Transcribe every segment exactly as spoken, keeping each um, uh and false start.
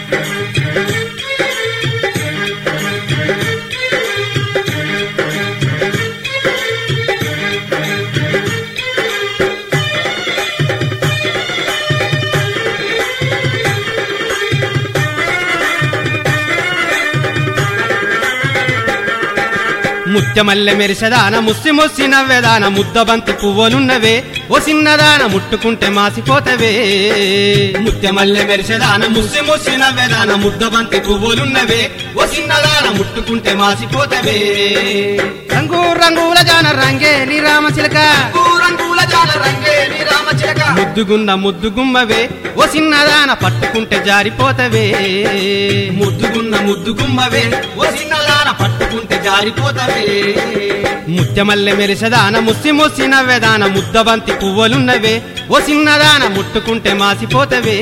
ముత్యమల్లె మెరిసెదాన ముస్సి ముస్సి నవ్వెదాన ముద్దబంతి పువ్వులున్నవే ఓ చిన్నదాన ముట్టుకుంటే మాసిపోతవే. ముత్యమల్లె మెరిసెదాన ముస్సి ముస్సి నవ్వెదాన ముద్దబంతి పువ్వులున్నవే ఓ చిన్నదాన ముట్టుకుంటే మాసిపోతవే. రంగు రంగుల జాన రంగే నీ రామచిలక రంగుల జాన రంగే నీ రామచిలక ముద్దుగున్న ముద్దుగుమ్మవే ఓ చిన్నదాన పట్టుకుంటే జారిపోతవే. ముద్దుగున్న ముద్దుగుమ్మవే ఓ చిన్నదాన పట్టుకుంటే జారిపోతవే. ముత్యమల్లె మెరిసెదాన ముస్సి ముస్సి నవ్వెదాన ముద్దబంతి పువ్వులున్నవే ఓ చిన్నదాన ముట్టుకుంటే మాసిపోతవే.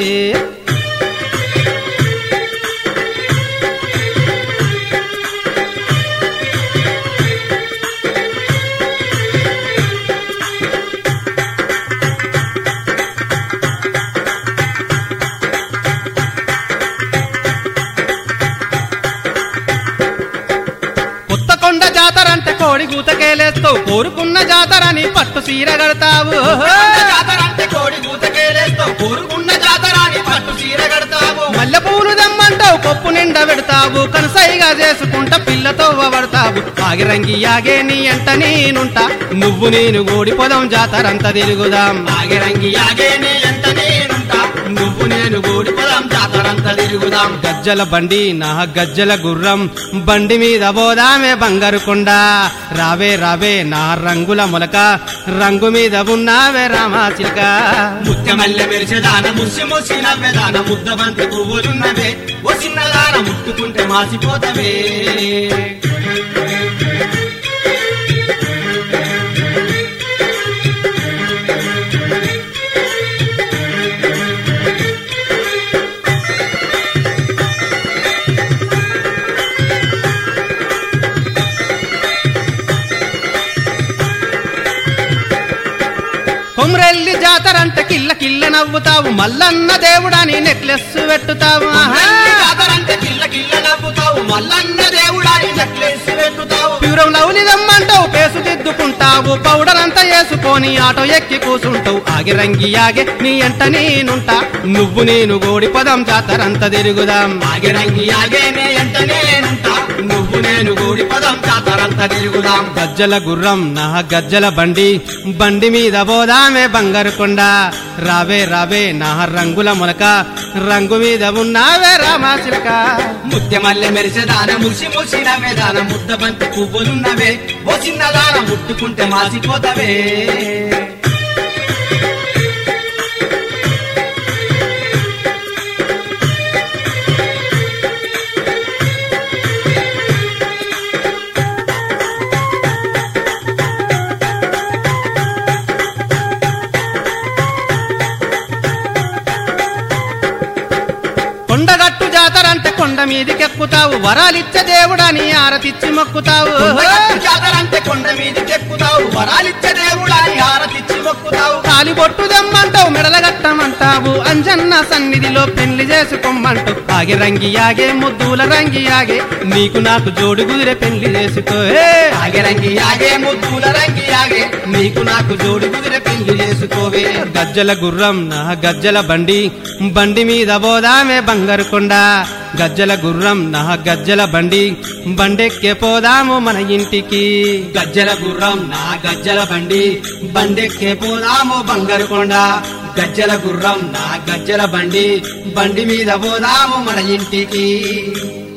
కొత్తకొండ జాతరంటే కోడి గూతకేలేస్తావు కోరుకున్న జాతరని పట్టు సీర కడతావు. జాతరంటే కోడి గూతకేలేస్తావు కోరుకున్న జాతరాని పట్టు చీర కడతావు. మల్లె పూలు దమ్మంటావు కొప్పు నిండా పెడతావు కనసైగా చేసుకుంటా పిల్లతో పడతావు. ఆగిరంగి ఆగే నీ అంట నేనుంటా నువ్వు నేను ఓడిపోదాం జాతరంతా తిరుగుదాం. ఆగిరంగి ఆగే నీ అంట నేనుంటా నువ్వు నేను ఓడిపోదాం జాతరంతా తిరుగుదాం. గజ్జల బండి నా గజ్జల గుర్రం బండి మీద పోదామే బంగారు కొండ. రావే రావే నా రంగుల మొలక రంగు మీద ఉన్నావే రామాచిలక. ముత్యమల్లె మెరిసెదాన ముసి ముసి నవ్వెదాన ముద్దబంతి పువ్వులున్నవే ఓ చిన్నదాన ముట్టుకుంటే మాసిపోతవే. కొమ్రెల్లి జాతరంటే కిల్ల కిల్ల నవ్వుతావు మల్లన్న దేవుడని నెక్లెస్ పెట్టుతావు. జాతరంటే కిల్ల కిల్ల నవ్వుతావు మల్లన్న దేవుడాని నెక్లెస్ పెట్టుతావు. ప్యూరం లవ్లీ దమ్మంటావు పేసు దిద్దుకుంటావు పౌడర్ అంతా వేసుకొని ఆటో ఎక్కి కూసుంటావు. ఆగిరంగి ఆగే నీ అంట నేనుంటా నువ్వు నేను ఓడిపోదాం జాతరంతా తిరుగుదాం. ఆగిరంగి ఆగే నీ అంట నేనుంటా నువ్వు నేను ఓడిపోదాం జాతరంతా తిరుగుదాం. గజ్జల గుర్రం నా గజ్జల బండి బండి మీద పోదామే బంగారు కొండ. రావే రావే నా రంగుల మొలక రంగు మీద ఉన్నావే రామాచిలక. ముత్యమల్లె మెరిసెదాన ముసి ముసి నవ్వెదాన ముద్దబంతి పువ్వులున్నవే ఓ చిన్నదాన ముట్టుకుంటే మాసిపోతవే. కొండగట్టు జాతరంటే కొండ మీదికెక్కుతావు వరాలిచ్చే దేవుడని ఆరతిచ్చి మొక్కుతావు. జాతరంటే కొండ మీదికెక్కుతావు వరాలిచ్చే దేవుడాని ఆరతిచ్చి మొక్కుతావు. తాలిబొట్టు దమ్మంటావు మెడలగట్టమంటావు అంజన్న సన్నిధిలో పెళ్లి చేసుకోమంటావు. ఆగి రంగి ఆగే ముద్దుల రంగి ఆగే నీకు నాకు జోడు కుదిరే పెళ్లి చేసుకో. ఆగిరంగి ఆగే ముద్దుల రంగి ఆగే నీకు నాకు జోడు కుదిరే పెళ్లి చేసుకోవే. గజ్జల గుర్రం నా గజ్జల బండి బండి మీద పోదామే బంగారు కొండ. గజ్జల గుర్రం నా గజ్జల బండి బండెక్కే పోదాము మన ఇంటికి. గజ్జల గుర్రం నా గజ్జల బండి బండెక్కే పోదాము బంగారు కొండ. గజ్జల గుర్రం నా గజ్జల బండి బండి మీద పోదాము మన ఇంటికి.